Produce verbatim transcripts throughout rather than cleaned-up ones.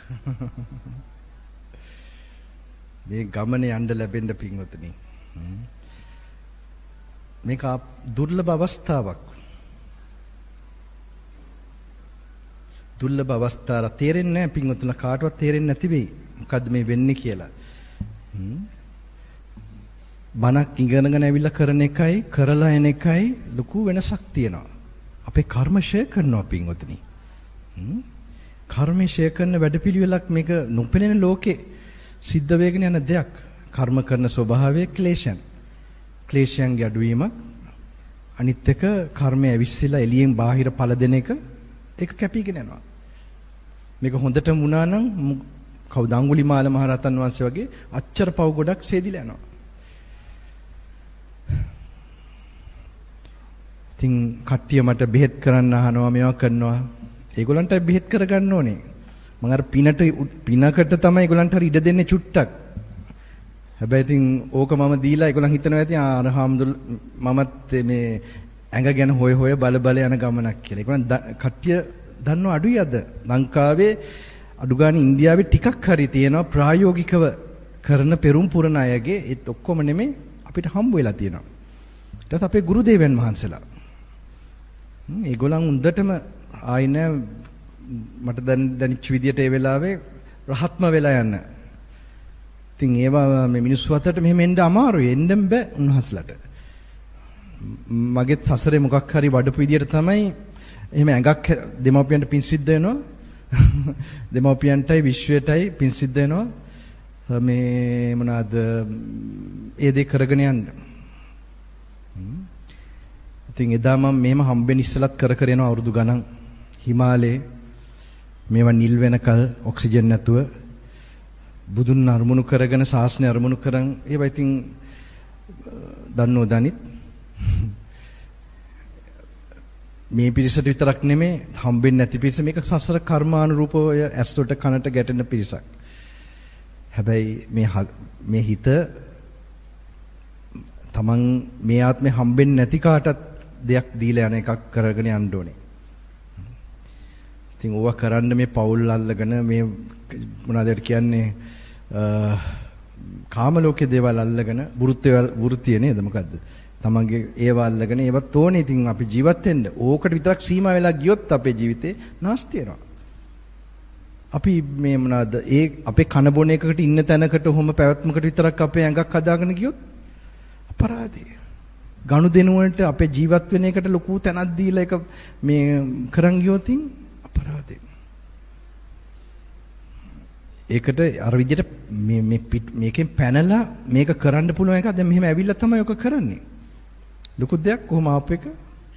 මේ ගමනේ යන්න ලැබෙන්න පින්වතුනි. මේක දුර්ලභ අවස්ථාවක්. දුර්ලභ අවස්ථාවක් තේරෙන්නේ නැහැ පින්වතුන්ලා කාටවත් තේරෙන්නේ නැති වෙයි. මොකද්ද මේ වෙන්නේ කියලා. බණක් ඉගෙනගෙන ඇවිල්ලා කරන එකයි කරලා එන එකයි ලොකු වෙනසක් තියෙනවා. අපේ කර්ම ෂේ කරනවා පින්වතුනි. කර්ම ෂේ කරන වැඩපිළිවෙලක් මේක නොපෙනෙන ලෝකේ සිද්ධ වෙගෙන යන දෙයක්. කර්ම කරන ස්වභාවය ක්ලේශයන්. ක්ලේශයන්ගේ අඩුවීමක්. අනිත් එක කර්මය ඇවිස්සලා එළියෙන් බාහිර ඵල දෙන එක ඒක කැපීගෙන යනවා. මේක හොඳටම වුණා නම් කවුද අඟුලිමාල මහරහතන් වහන්සේ වගේ අච්චර පව ගොඩක් සේදිලා යනවා. ඉතින් කට්ටිය මට බෙහෙත් කරන්න අහනවා මේවා කරනවා. ඒගොල්ලන්ට බෙහෙත් කරගන්න ඕනේ. මම අර පිනට පිනකට තමයි ඒගොල්ලන්ට හරි ඉඩ දෙන්නේ චුට්ටක්. හැබැයි ඉතින් ඕක මම දීලා ඒගොල්ලන් හිතනවා ඇති ආ අරහම්දුල් මමත් මේ ඇඟ ගැන හොය හොය බල බල යන ගමනක් කියලා. ඒගොල්ලන් කට්ටිය දන්නව අඩුයි අද. ලංකාවේ අඩු ගානේ ඉන්දියාවේ ටිකක් හරි තියෙනවා ප්‍රායෝගිකව කරන පෙරම් පුරණ අයගේ ඒත් ඔක්කොම නෙමෙයි අපිට හම්බ වෙලා තියෙනවා. ඊට අපේ ගුරු දේවයන් වහන්සේලා. ඒගොල්ලන් උන්දටම ආයි නෑ මට දැන් දැනෙච්ච විදියට ඒ වෙලාවේ රහත්ම වෙලා යන්න. ඉතින් ඒවා මේ මිනිස්සු අතරට මෙහෙම එන්න අමාරුයි. එන්න බෑ උන්වහන්සේලාට. මගෙත් සසරේ මොකක් හරි වඩපු විදියට තමයි එහෙම ඇඟක් දෙමව්පියන්ට පින් සිද්ධ වෙනවා. දෙමව්පියන්ටයි විශ්වයටයි පින් සිද්ධ වෙනවා. මේ මොනවාද ඒ දේ කරගෙන යන්න. ඉතින් එදා මම මෙහෙම හම්බෙන්න ඉස්සලත් කර කර යනවා අවුරුදු ගණන්. හිමාලයේ මේවා නිල් වෙනකල් ඔක්සිජන් නැතුව බුදුන් අරමුණු කරගෙන ශාසනය අරමුණු කරන් ඒවා ඉතින් දන්නෝ දනිත් මේ පිරිසට විතරක් නෙමෙයි හම්බෙන්නේ නැති පිරිස මේක සසර කර්මානුරූපව ඇස්වලට කනට ගැටෙන පිරිසක්. හැබැයි මේ මේ හිත තමන් මේ ආත්මේ හම්බෙන්නේ නැති කාටත් දෙයක් දීලා යන එකක් කරගෙන යන්න ඕනේ. ඉතින් ඕවා කරන්න මේ පෞල් අල්ලගෙන මේ මොනවද කියන්නේ කාම ලෝකයේ දේවල් අල්ලගෙන වෘත්‍ය වෘත්තිය නේද මොකද්ද? තමන්ගේ ඒවා අල්ලගෙන ඒවත් ඕනේ. ඉතින් අපි ජීවත් වෙන්න ඕකට විතරක් සීමා වෙලා ගියොත් අපේ ජීවිතේ නාස්ති වෙනවා. අපි මේ මොනවද ඒ අපේ කන බොන එකකට ඉන්න තැනකට ඔහොම පැවැත්මකට විතරක් අපේ ඇඟක් හදාගෙන ගියොත් අපරාධය. ගනුදෙනු වලට අපේ ජීවත් වෙන එකට ලොකු තැනක් දීලා එක මේ කරන් ගියොත් අපරාධය. ඒකට අර විදිහට මේ මේ මේකෙන් පැනලා මේක කරන්න පුළුවන් එක දැන් මෙහෙම ඇවිල්ලා තමයි ඔක කරන්නේ. ලොකු දෙයක් කොහොම ආපු එක.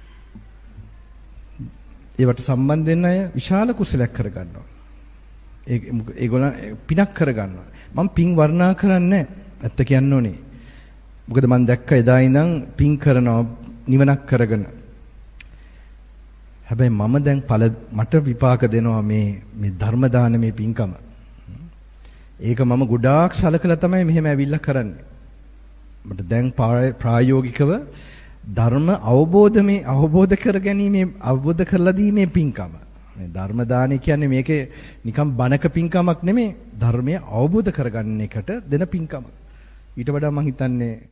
ඒවට සම්බන්ධ වෙන අය විශාල කුසලයක් කරගන්නවා. ඒ ඒගොල්ලන් පිනක් කරගන්නවා. මම පින් වර්ණනා කරන්නේ ඇත්ත කියන්න ඕනේ. මොකද මම දැක්ක එදා ඉඳන් පින් කරනවා නිවනක් කරගෙන. හැබැයි මම දැන් ඵල මට විපාක දෙනවා මේ මේ ධර්ම දානමේ පින්කම. ඒක මම ගොඩාක් සලකලා තමයි මෙහෙම ඇවිල්ලා කරන්නේ. මට දැන් ප්‍රායෝගිකව ධර්ම අවබෝධමේ අවබෝධ කරගැනීමේ අවබෝධ කරලා දීමේ පින්කම. මේ ධර්ම දානය කියන්නේ මේකේ නිකම් බණක පින්කමක් නෙමෙයි ධර්මය අවබෝධ කරගන්න එකට දෙන පින්කම. ඊට වඩා මම හිතන්නේ